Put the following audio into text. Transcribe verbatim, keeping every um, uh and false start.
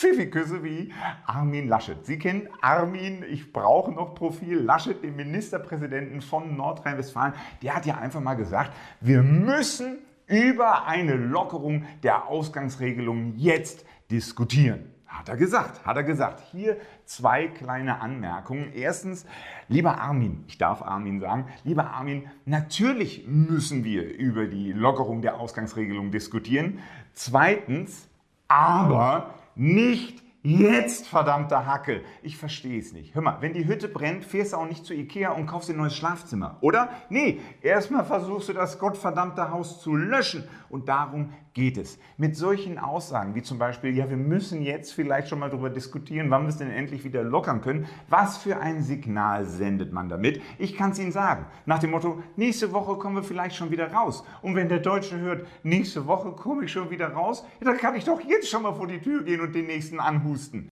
Pfiffiküsse wie Armin Laschet. Sie kennen Armin, ich brauche noch Profil, Laschet, den Ministerpräsidenten von Nordrhein-Westfalen. Der hat ja einfach mal gesagt, wir müssen über eine Lockerung der Ausgangsregelung jetzt diskutieren. Hat er gesagt, hat er gesagt. Hier zwei kleine Anmerkungen. Erstens, lieber Armin, ich darf Armin sagen, lieber Armin, natürlich müssen wir über die Lockerung der Ausgangsregelung diskutieren. Zweitens, aber nicht jetzt, verdammte Hacke. Ich verstehe es nicht. Hör mal, wenn die Hütte brennt, fährst du auch nicht zu Ikea und kaufst dir ein neues Schlafzimmer, oder? Nee, erstmal versuchst du das gottverdammte Haus zu löschen. Und darum geht es. Mit solchen Aussagen wie zum Beispiel, ja, wir müssen jetzt vielleicht schon mal darüber diskutieren, wann wir es denn endlich wieder lockern können. Was für ein Signal sendet man damit? Ich kann es Ihnen sagen. Nach dem Motto, nächste Woche kommen wir vielleicht schon wieder raus. Und wenn der Deutsche hört, nächste Woche komme ich schon wieder raus, ja, dann kann ich doch jetzt schon mal vor die Tür gehen und den nächsten anhusten.